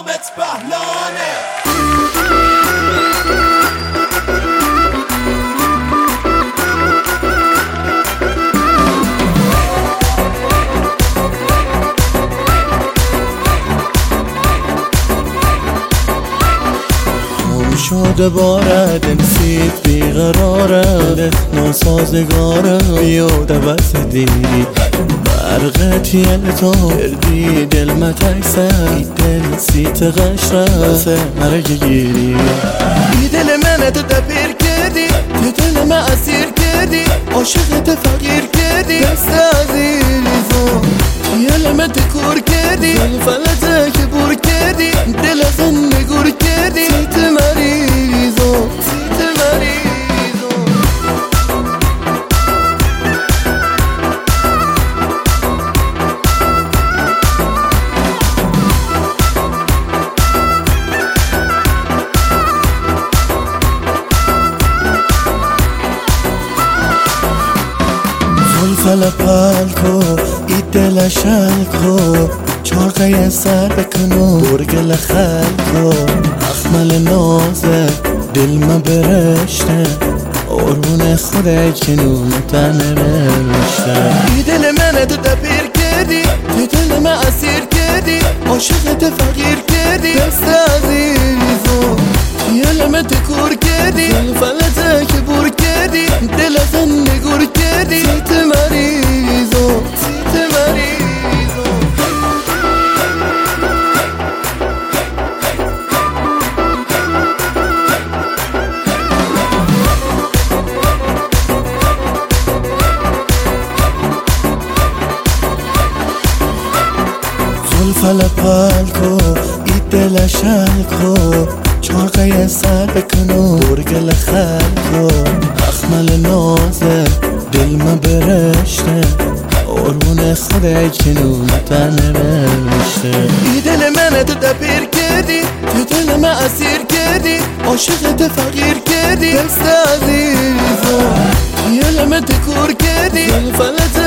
نامت بهلانه. شده بارد نسید بیقراره ناسازگاره بیاده بس دیری برقت یلتا کردی دل متکسه دل سیت غشره سه مرگ گیری ای دل منه تو دپیر کردی تو دل من اسیر کردی عاشقت فقیر کردی دست عزیزم یلمت کور کردی فلته که بور کردی دل از نگور کردی سیت مریضم سیت مریضم زلفل پلکو ای دل شلکو چارقه سر بکنو برگل خلکو اخمل نازه دل ما برشته قربون خودت کنون تن رشته ای دل منه تو دپیر کردی تو دل من اسیر کردی عاشقت فقیر کردی دست عزیزم یلمت کور کردی فلته که بور کردی دل از نگور کردی سیت مریضم سیت مریضم زلفل پلکو ای دل شلکو چارقه سر بکنو برگل خلکو اخمل نازه دل ما برشته قربون خودت کنون تن رشته ای دل منه تو دپیر کردی تو دل من اسیر کردی عاشقت فقیر کردی دست عزیزم یلمت کور کردی فلته